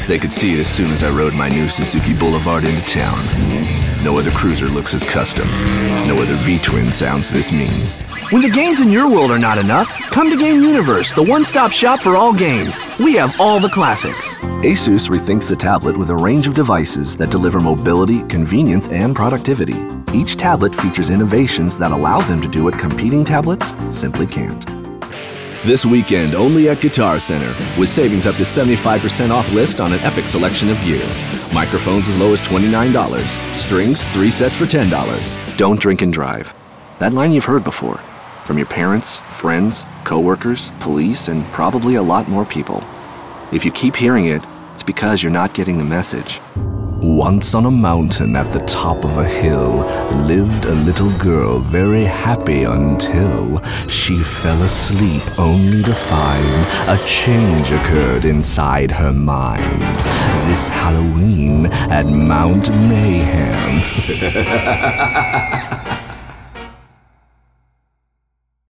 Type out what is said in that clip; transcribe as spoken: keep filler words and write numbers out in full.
They could see it as soon as I rode my new Suzuki Boulevard into town. No other cruiser looks as custom. No other V-twin sounds this mean. When the games in your world are not enough, come to Game Universe, the one-stop shop for all games. We have all the classics. Asus rethinks the tablet with a range of devices that deliver mobility, convenience, and productivity. Each tablet features innovations that allow them to do what competing tablets simply can't. This weekend, only at Guitar Center, with savings up to seventy-five percent off list on an epic selection of gear. Microphones as low as twenty-nine dollars. Strings, three sets for ten dollars. Don't drink and drive. That line you've heard before. From your parents, friends, coworkers, police, and probably a lot more people. If you keep hearing it, it's because you're not getting the message. Once on a mountain at the top of a hill lived a little girl very happy until she fell asleep only to find a change occurred inside her mind. This Halloween at Mount Mayhem.